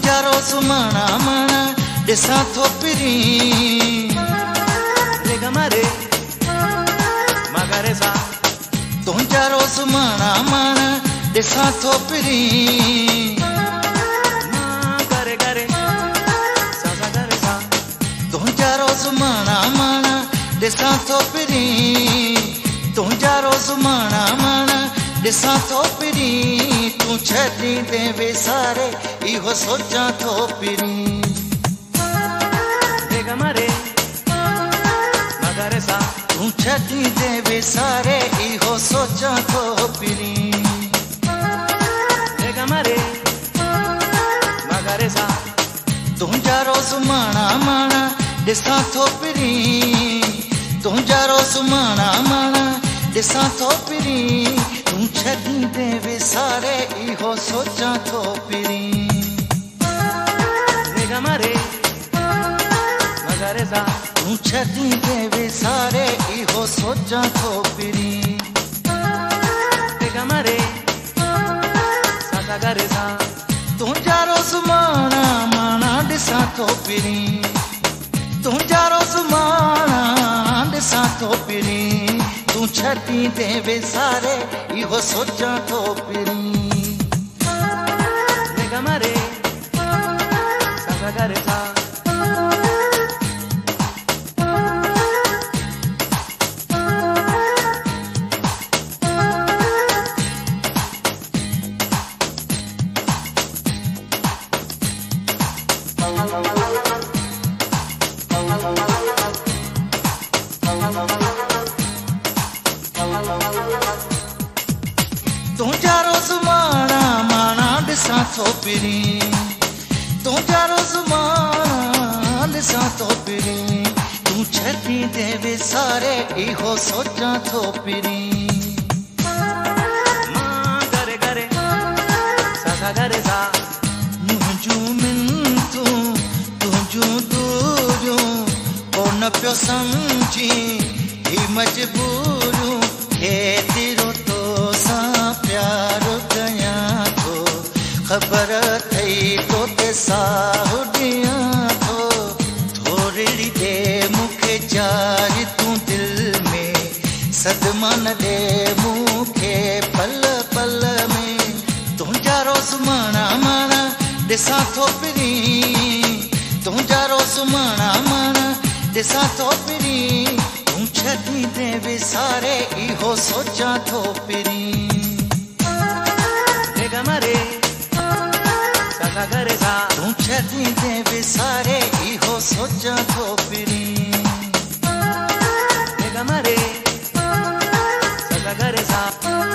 तुंहिंजा रोज़ माणा माणा ॾिसां थो पिरी रे ग म रे म ग रे सा तुंहिंजा रोज़ माणा माणा ॾिसां थो पिरी म ग रे सा सा ग रे सा तुंहिंजा रोज़ माणा माणा ॾिसां थो पिरी तुंहिंजा रोज़ माणा माणा ॾिसां थो पिरी तूं छॾींदे वेसारे इहो सोचां थो पिरी रे ग म रे म ग रे सा तूं छॾींदे वेसारे इहो सोचां थो पिरी रे ग म रे म ग रे सा तुंहिंजा रोज़ माणा माणा ॾिसां थो पिरी तुंहिंजा रोज़ माणा माणा ॾिसां थो पिरी तूं छॾींदे वेसारे इहो सोचां थो पिरी रे ग म रे म ग रे सा तूं छॾींदे वेसारे इहो सोचां थो पिरी रे ग म रे सा सा ग रे सा तुंहिंजा रोज़ माणा माणा ॾिसां थो पिरी तुंहिंजा रोज़ माणा ॾिसां थो पिरी तूं छॾींदे वेसारे इहो सोचां थो पिरी रे ग म रे सा सा ग रे सा तुंहिंजा रोज़ माणा माणा ॾिसां थो पिरी तुंहिंजा रोज़ माणा ॾिसां थो पिरी तूं छॾींदे वेसारे इहो सोचां थो पिरी मां ग रे सा सा ग रे सा मुंहिंजूं मिंतूं तुंहिंजूं दूरियूं कोन पियो सम्झी ही मजबूरियूं हेतिरो तो सां प्यार कयां थो ख़बर अथई तो ते साहु ॾियां थो थोरी दे मूंखे जार तूं दिलि में सदमा न ॾे मूंखे पल पल में तुंहिंजा रोज़ माणा माणा ॾिसां थो पिरी तुंहिंजा रोज़ माणा माणा ॾिसां थो पिरी तूं छॾींदे वेसारे इहो सोचां थो पिरी रे ग म रे सा सा ग रे सा तूं छॾींदे वेसारे इहो सोचां थो पिरी रे ग म रे सा सा ग रे सा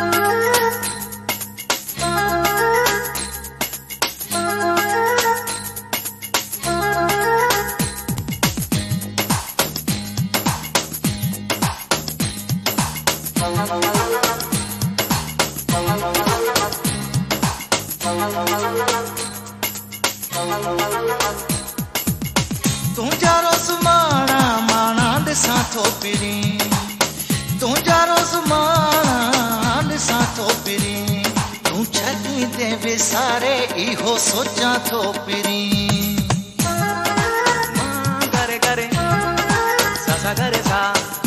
तुंहिंजा रोज़ माणा माणा ॾिसां थो पिरी तुंहिंजा रोज़ माणा ॾिसां थो पिरी तूं छॾींदे वेसारे इहो सोचां थो पिरी मां ग रे सा सा ग रे सा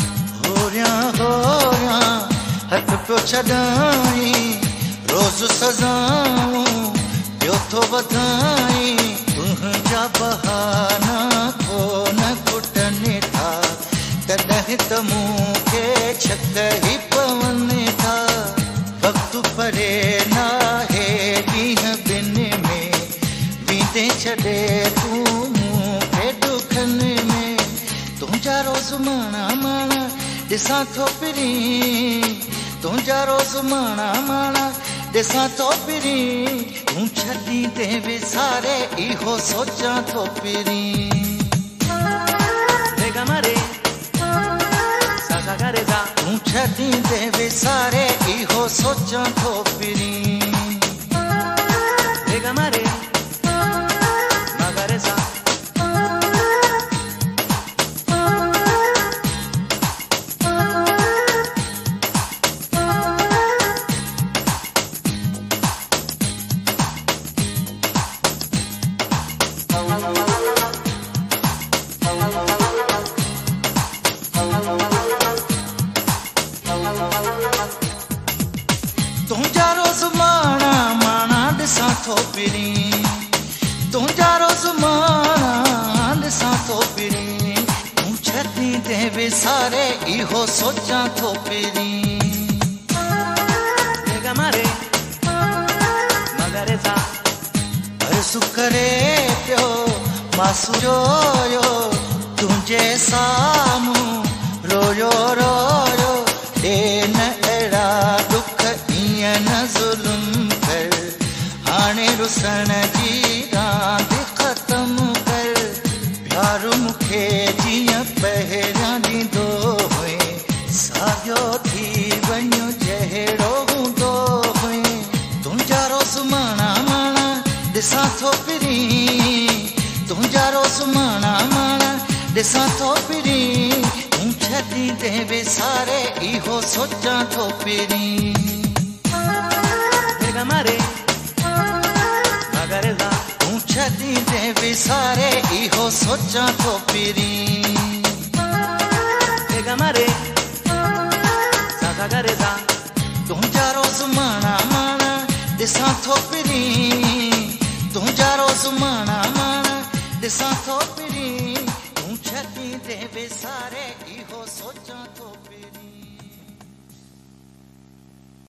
होरियां हथ पियो छॾाई रोज़ सज़ाऊं ॿियो थो वधाई तुंहिंजा बहाना कोन पुटनि था तॾहिं त मूंखे छक ई पवनि था वक़्तु परे नाहे ॾींहं ॿिन में बीते छॾे तूं मूंखे ॾुखनि में तुंहिंजा रोज़ माणा माणा ॾिसां थो पिरी तुंहिंजा रोज़ माणा माणा ॾिसां थो पिरी तूं छॾींदे वेसारे इहो सोचां थो पिरी रे ग म रे सा सा ग रे सा तूं छॾींदे वेसारे इहो सोचां थो पिरी रे ग म रे म ग रे सा विसारे इहो सोचां थो पहिरीं मारे मगरे सा अर्ज़ु करे पियो मासू रोयो तुंहिंजे साम्हूं रोयो रोयो ॾे न अहिड़ा दुख ईअं न ज़ुल्म कर हाणे रुसण जी रांदि ख़तमु कर प्यारु मूंखे जीअं पहिरियां ॾींदो हुए साॻियो थी वञो जहिड़ो हूंदो हुए तुंहिंजा रोज़ माणा माणा ॾिसां थो पहिरीं तुंहिंजा रोज़ माणा माणा ॾिसां थो पहिरीं तूं छॾींदे विसारे इहो सोचां थो पहिरीं मारे मगरे सा तूं छॾींदे विसारे इहो सोचां थो पहिरीं मारे करे सा तुंहिंजा रोज़ माणा माणा ॾिसां थो पहिरीं तुंहिंजा रोज़ माणा माणा ॾिसां थो पहिरीं तूं छॾींदे विसारे इहो सोचां थो पहिरीं